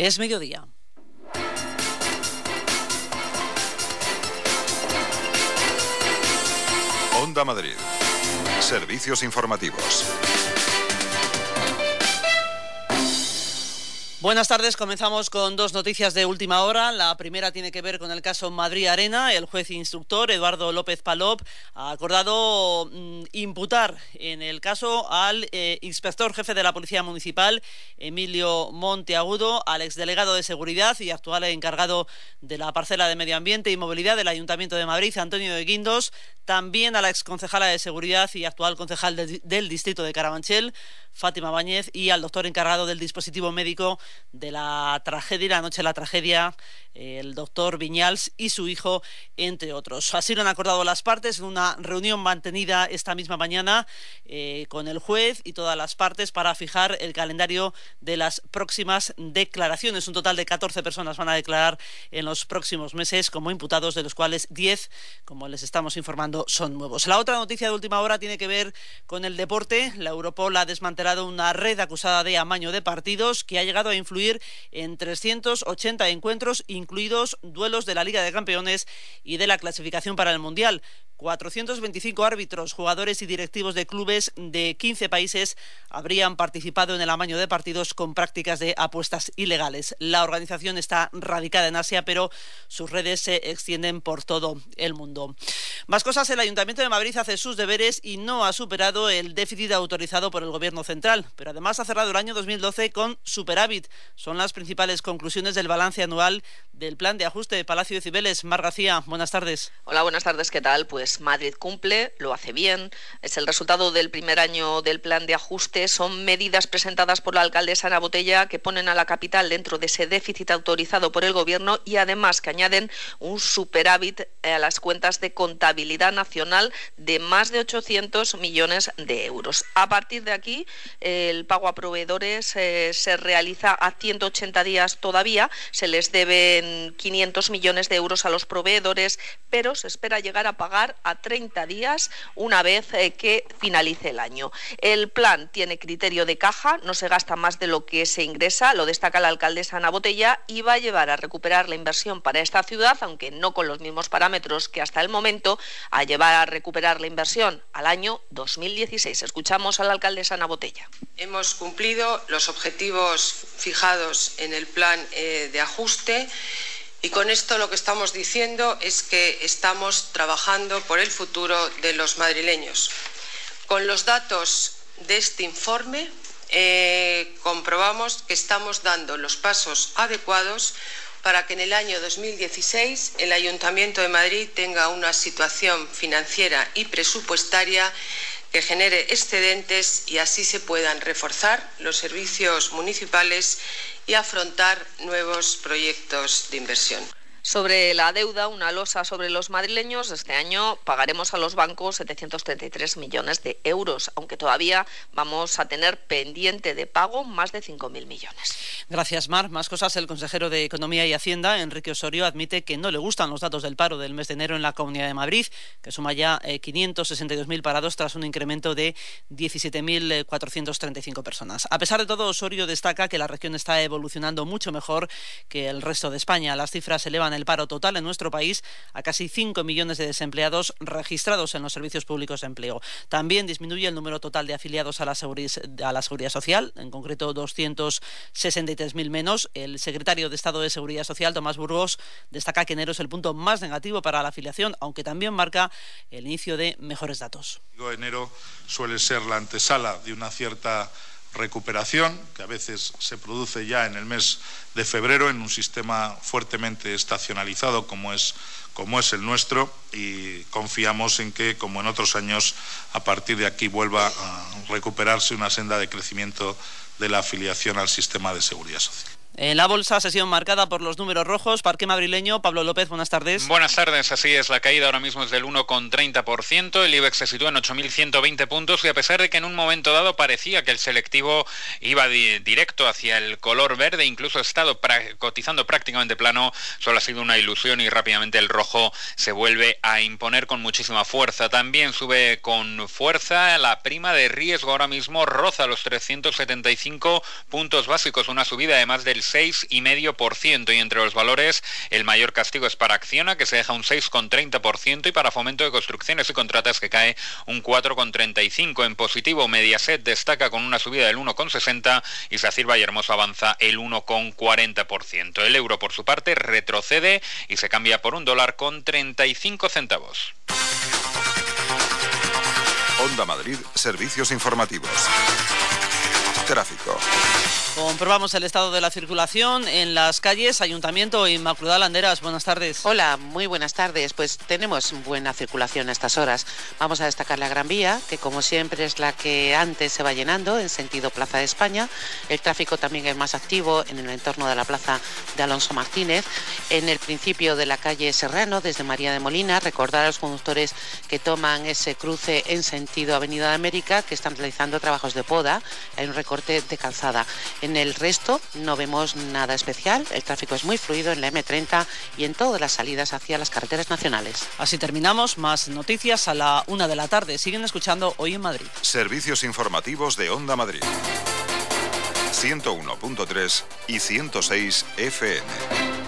Es mediodía. Onda Madrid. Servicios informativos. Buenas tardes, comenzamos con dos noticias de última hora. La primera tiene que ver con el caso Madrid Arena. El juez instructor Eduardo López Palop ha acordado imputar en el caso al inspector jefe de la Policía Municipal, Emilio Monteagudo, al exdelegado de Seguridad y actual encargado de la parcela de Medio Ambiente y Movilidad del Ayuntamiento de Madrid, Antonio de Guindos, también a la exconcejala de Seguridad y actual concejal del Distrito de Carabanchel, Fátima Báñez, y al doctor encargado del dispositivo médico de la tragedia, la noche de la tragedia, el doctor Viñals y su hijo, entre otros. Así lo han acordado las partes en una reunión mantenida esta misma mañana con el juez y todas las partes para fijar el calendario de las próximas declaraciones. Un total de 14 personas van a declarar en los próximos meses como imputados, de los cuales 10, como les estamos informando, son nuevos. La otra noticia de última hora tiene que ver con el deporte. La Europol ha desmantelado una red acusada de amaño de partidos que ha llegado a influir en 380 encuentros, incluidos duelos de la Liga de Campeones y de la clasificación para el Mundial. 425 árbitros, jugadores y directivos de clubes de 15 países habrían participado en el amaño de partidos con prácticas de apuestas ilegales. La organización está radicada en Asia, pero sus redes se extienden por todo el mundo. Más cosas, el Ayuntamiento de Madrid hace sus deberes y no ha superado el déficit autorizado por el Gobierno central, pero además ha cerrado el año 2012 con superávit. Son las principales conclusiones del balance anual del Plan de Ajuste de Palacio de Cibeles. Mar García, buenas tardes. Hola, buenas tardes, ¿qué tal? Pues Madrid cumple, lo hace bien, es el resultado del primer año del Plan de Ajuste, son medidas presentadas por la alcaldesa Ana Botella que ponen a la capital dentro de ese déficit autorizado por el Gobierno y además que añaden un superávit a las cuentas de contabilidad nacional de más de 800 millones de euros. A partir de aquí, el pago a proveedores se realiza a 180 días todavía, se les deben 500 millones de euros a los proveedores, pero se espera llegar a pagar a 30 días una vez que finalice el año. El plan tiene criterio de caja, no se gasta más de lo que se ingresa, lo destaca la alcaldesa Ana Botella, y va a llevar a recuperar la inversión para esta ciudad, aunque no con los mismos parámetros que hasta el momento, a llevar a recuperar la inversión al año 2016. Escuchamos a la alcaldesa Ana Botella. Hemos cumplido los objetivos fijados en el plan de ajuste. Y con esto lo que estamos diciendo es que estamos trabajando por el futuro de los madrileños. Con los datos de este informe comprobamos que estamos dando los pasos adecuados para que en el año 2016 el Ayuntamiento de Madrid tenga una situación financiera y presupuestaria que genere excedentes y así se puedan reforzar los servicios municipales y afrontar nuevos proyectos de inversión. Sobre la deuda, una losa sobre los madrileños. Este año pagaremos a los bancos 733 millones de euros, aunque todavía vamos a tener pendiente de pago más de 5.000 millones. Gracias, Mar. Más cosas. El consejero de Economía y Hacienda, Enrique Osorio, admite que no le gustan los datos del paro del mes de enero en la Comunidad de Madrid, que suma ya 562.000 parados tras un incremento de 17.435 personas. A pesar de todo, Osorio destaca que la región está evolucionando mucho mejor que el resto de España. Las cifras elevan el paro total en nuestro país a casi 5 millones de desempleados registrados en los servicios públicos de empleo. También disminuye el número total de afiliados a la Seguridad Social, en concreto 263.000 menos. El secretario de Estado de Seguridad Social, Tomás Burgos, destaca que enero es el punto más negativo para la afiliación, aunque también marca el inicio de mejores datos. Enero suele ser la antesala de una cierta recuperación, que a veces se produce ya en el mes de febrero en un sistema fuertemente estacionalizado como es el nuestro, y confiamos en que, como en otros años, a partir de aquí vuelva a recuperarse una senda de crecimiento de la afiliación al sistema de seguridad social. En la bolsa, sesión marcada por los números rojos. Parque madrileño, Pablo López, buenas tardes. Buenas tardes, así es, la caída ahora mismo es del 1,30%, el IBEX se sitúa en 8.120 puntos y a pesar de que en un momento dado parecía que el selectivo iba directo hacia el color verde, incluso ha estado cotizando prácticamente plano, solo ha sido una ilusión y rápidamente el rojo se vuelve a imponer con muchísima fuerza. También sube con fuerza la prima de riesgo, ahora mismo roza los 375 puntos básicos, una subida de más del el 6,5%. Y entre los valores, el mayor castigo es para Acciona, que se deja un 6,30%, y para Fomento de Construcciones y Contratas, que cae un 4,35%. En positivo, Mediaset destaca con una subida del 1,60% y SACIR Vallehermoso avanza el 1,40%. El euro, por su parte, retrocede y se cambia por $1,35. Onda Madrid, servicios informativos. Tráfico. Comprobamos el estado de la circulación en las calles. Ayuntamiento, Inmaculada Landeras, buenas tardes. Hola, muy buenas tardes. Pues tenemos buena circulación a estas horas. Vamos a destacar la Gran Vía, que como siempre es la que antes se va llenando en sentido Plaza de España. El tráfico también es más activo en el entorno de la Plaza de Alonso Martínez. En el principio de la calle Serrano, desde María de Molina, recordar a los conductores que toman ese cruce en sentido Avenida de América, que están realizando trabajos de poda. Hay un recorte de calzada. En el resto no vemos nada especial. El tráfico es muy fluido en la M30 y en todas las salidas hacia las carreteras nacionales. Así terminamos. Más noticias a la 1 de la tarde. Siguen escuchando Hoy en Madrid. Servicios informativos de Onda Madrid. 101.3 y 106 FM.